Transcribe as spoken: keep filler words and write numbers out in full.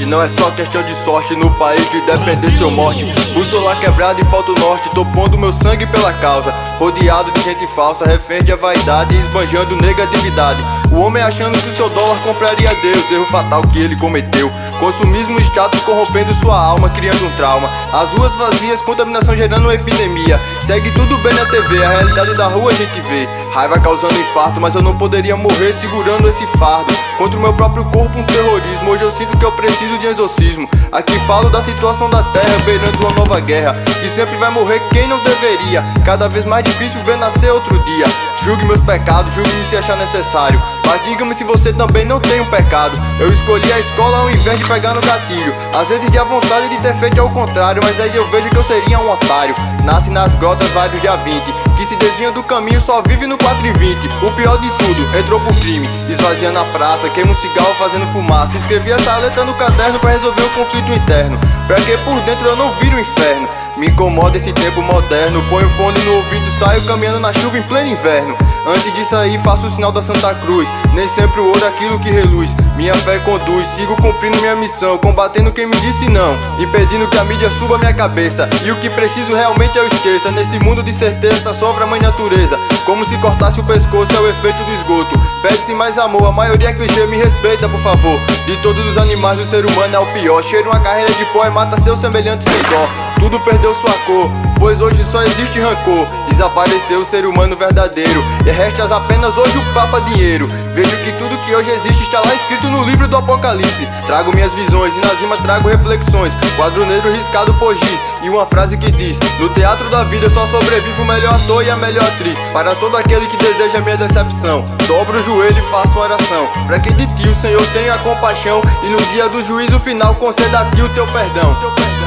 forte. Não é só questão de sorte no país de dependência ou morte. Bússola quebrada e falta o norte, tô pondo meu sangue pela causa. Rodeado de gente falsa, refém de a vaidade e esbanjando negatividade. O homem achando que o seu dólar compraria Deus, erro fatal que ele cometeu. Consumismo e status corrompendo sua alma, criando um trauma. As ruas vazias, contaminação gerando uma epidemia. Segue tudo bem na T V, a realidade da rua a gente vê. Raiva causando infarto, mas eu não poderia morrer segurando esse fardo. Contra o meu próprio corpo um terrorismo, hoje eu sinto que eu preciso de exorcismo. Aqui falo da situação da terra, beirando uma nova guerra, que sempre vai morrer quem não deveria. Cada vez mais difícil ver nascer outro dia. Julgue meus pecados, julgue-me se achar necessário, mas diga-me se você também não tem um pecado. Eu escolhi a escola ao invés de pegar no gatilho. Às vezes de a vontade de ter feito ao contrário, mas aí eu vejo que eu seria um otário. Nasce nas grotas vários dia vinte, que se desvia do caminho só vive no quatro e vinte. O pior de tudo, entrou pro crime, esvaziando a praça, queima um cigarro fazendo fumaça. Escrevi essa letra no caderno pra resolver o conflito interno, pra que por dentro eu não vire o inferno. Me incomoda esse tempo moderno, ponho fone no ouvido, saio caminhando na chuva em pleno inverno. Antes de sair faço o sinal da Santa Cruz, nem sempre o ouro é aquilo que reluz. Minha fé conduz, sigo cumprindo minha missão, combatendo quem me disse não, impedindo que a mídia suba minha cabeça. E o que preciso realmente eu esqueça, nesse mundo de certeza sofre a mãe natureza. Como se cortasse o pescoço, é o efeito do esgoto. Pede-se mais amor, a maioria é clichê, me respeita por favor. De todos os animais o ser humano é o pior, cheira uma carreira de pó e mata seu semelhante sem dó. Tudo perdeu sua cor, pois hoje só existe rancor. Desapareceu o ser humano verdadeiro, e restas apenas hoje o papa dinheiro. Vejo que tudo que hoje existe está lá escrito no livro do Apocalipse. Trago minhas visões e na rima trago reflexões, quadro negro riscado por giz, e uma frase que diz: no teatro da vida só sobrevive o melhor ator e a melhor atriz. Para todo aquele que deseja minha decepção, dobro o joelho e faço uma oração, para que de ti o Senhor tenha compaixão, e no dia do juízo final conceda a ti o teu perdão.